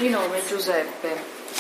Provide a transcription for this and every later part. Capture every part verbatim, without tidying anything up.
di nome Giuseppe.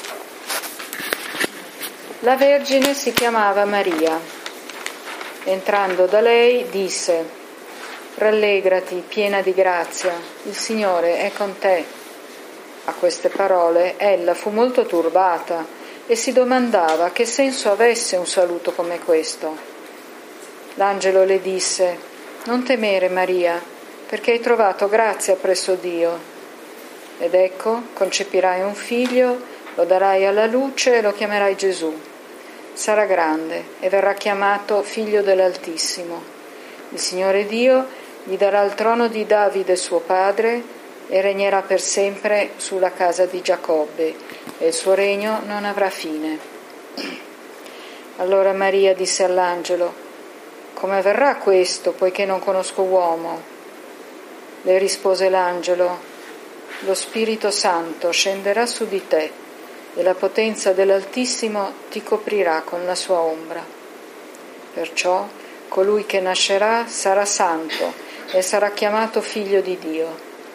La Vergine si chiamava Maria. Entrando da lei disse: rallegrati, piena di grazia, il Signore è con te. A queste parole ella fu molto turbata e si domandava che senso avesse un saluto come questo. L'angelo le disse: non temere, Maria, perché hai trovato grazia presso Dio. Ed ecco, concepirai un figlio, lo darai alla luce e lo chiamerai Gesù. Sarà grande e verrà chiamato Figlio dell'Altissimo. Il Signore Dio gli darà il trono di Davide suo padre e regnerà per sempre sulla casa di Giacobbe, e il suo regno non avrà fine. Allora Maria disse all'angelo: come avverrà questo, poiché non conosco uomo? Le rispose l'angelo: lo Spirito Santo scenderà su di te e la potenza dell'Altissimo ti coprirà con la sua ombra. Perciò colui che nascerà sarà santo e sarà chiamato figlio di Dio.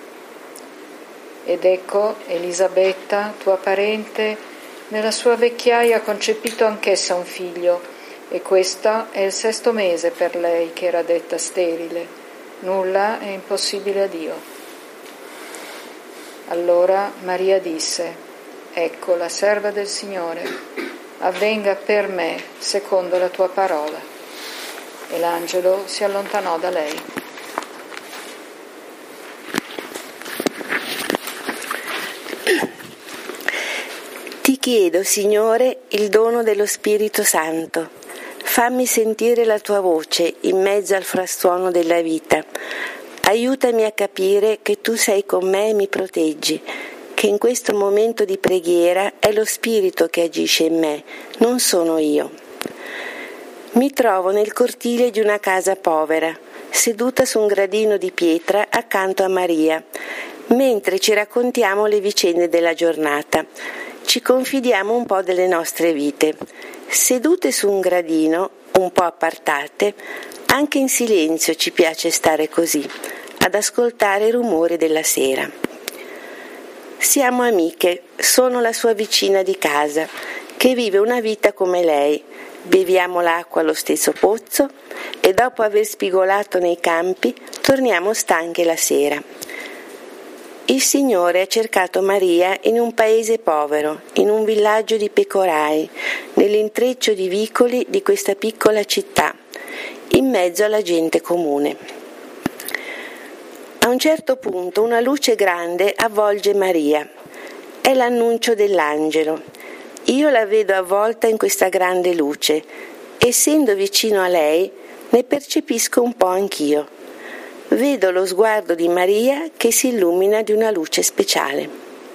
Ed ecco, Elisabetta, tua parente, nella sua vecchiaia ha concepito anch'essa un figlio, e questo è il sesto mese per lei che era detta sterile. Nulla è impossibile a Dio. Allora Maria disse: ecco la serva del Signore, avvenga per me secondo la tua parola. E l'angelo si allontanò da lei. Ti chiedo, Signore, il dono dello Spirito Santo. Fammi sentire la tua voce in mezzo al frastuono della vita. Aiutami a capire che tu sei con me e mi proteggi, che in questo momento di preghiera è lo Spirito che agisce in me, non sono io. Mi trovo nel cortile di una casa povera, seduta su un gradino di pietra accanto a Maria, mentre ci raccontiamo le vicende della giornata. Ci confidiamo un po' delle nostre vite. Sedute su un gradino, un po' appartate, anche in silenzio ci piace stare così, ad ascoltare i rumori della sera. Siamo amiche, sono la sua vicina di casa, che vive una vita come lei. Beviamo l'acqua allo stesso pozzo e dopo aver spigolato nei campi torniamo stanche la sera. Il Signore ha cercato Maria in un paese povero, in un villaggio di pecorai, nell'intreccio di vicoli di questa piccola città, in mezzo alla gente comune. A un certo punto una luce grande avvolge Maria. È l'annuncio dell'angelo. Io la vedo avvolta in questa grande luce. Essendo vicino a lei, ne percepisco un po' anch'io. Vedo lo sguardo di Maria che si illumina di una luce speciale.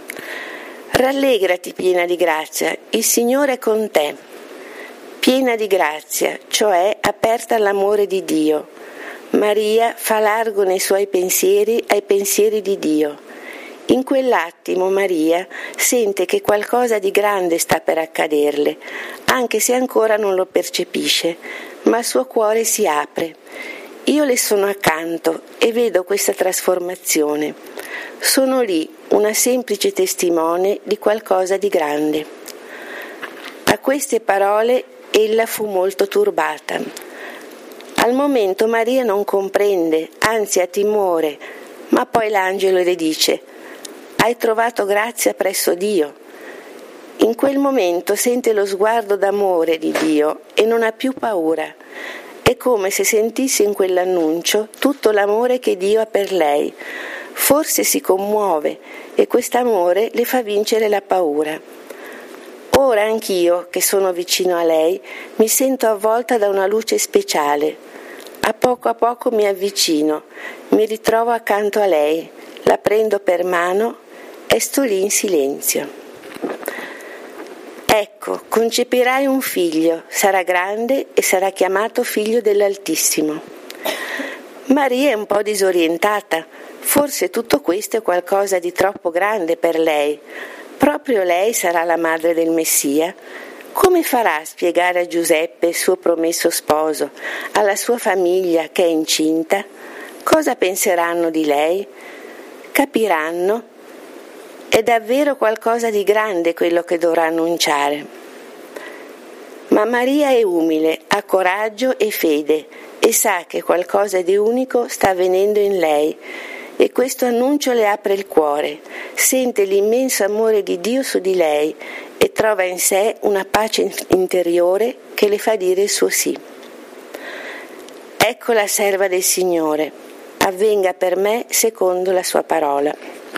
Rallegrati, piena di grazia, il Signore è con te. Piena di grazia, cioè aperta all'amore di Dio. Maria fa largo nei suoi pensieri ai pensieri di Dio. In quell'attimo Maria sente che qualcosa di grande sta per accaderle, anche se ancora non lo percepisce, ma il suo cuore si apre. Io le sono accanto e vedo questa trasformazione. Sono lì, una semplice testimone di qualcosa di grande. A queste parole ella fu molto turbata. Al momento Maria non comprende, anzi ha timore, ma poi l'angelo le dice: hai trovato grazia presso Dio. In quel momento sente lo sguardo d'amore di Dio e non ha più paura. È come se sentisse in quell'annuncio tutto l'amore che Dio ha per lei. Forse si commuove e quest'amore le fa vincere la paura. Ora anch'io, che sono vicino a lei, mi sento avvolta da una luce speciale. A poco a poco mi avvicino, mi ritrovo accanto a lei, la prendo per mano e sto lì in silenzio. Ecco, concepirai un figlio, sarà grande e sarà chiamato Figlio dell'Altissimo. Maria è un po' disorientata, forse tutto questo è qualcosa di troppo grande per lei. Proprio lei sarà la madre del Messia? Come farà a spiegare a Giuseppe, il suo promesso sposo, alla sua famiglia che è incinta? Cosa penseranno di lei? Capiranno? È davvero qualcosa di grande quello che dovrà annunciare. Ma Maria è umile, ha coraggio e fede e sa che qualcosa di unico sta avvenendo in lei e questo annuncio le apre il cuore, sente l'immenso amore di Dio su di lei e trova in sé una pace interiore che le fa dire il suo sì. Ecco la serva del Signore, avvenga per me secondo la sua parola.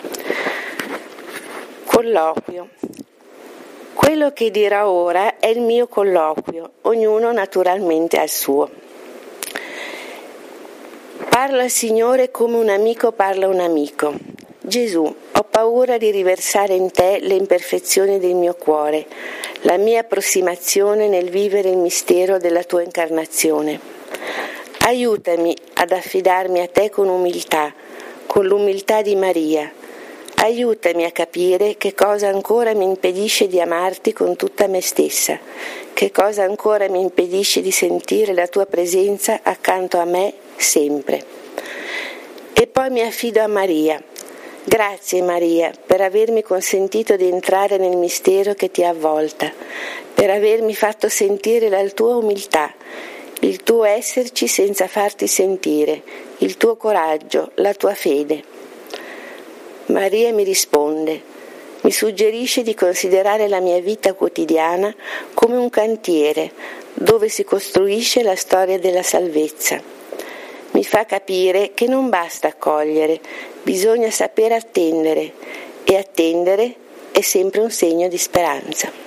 Colloquio. Quello che dirò ora è il mio colloquio, ognuno naturalmente ha il suo. Parlo al Signore come un amico parla a un amico. Gesù, ho paura di riversare in te le imperfezioni del mio cuore, la mia approssimazione nel vivere il mistero della tua incarnazione. Aiutami ad affidarmi a te con umiltà, con l'umiltà di Maria. Aiutami a capire che cosa ancora mi impedisce di amarti con tutta me stessa, che cosa ancora mi impedisce di sentire la tua presenza accanto a me sempre. E poi mi affido a Maria. Grazie Maria per avermi consentito di entrare nel mistero che ti avvolta, per avermi fatto sentire la tua umiltà, il tuo esserci senza farti sentire, il tuo coraggio, la tua fede. Maria mi risponde, mi suggerisce di considerare la mia vita quotidiana come un cantiere dove si costruisce la storia della salvezza. Mi fa capire che non basta accogliere, bisogna sapere attendere e attendere è sempre un segno di speranza.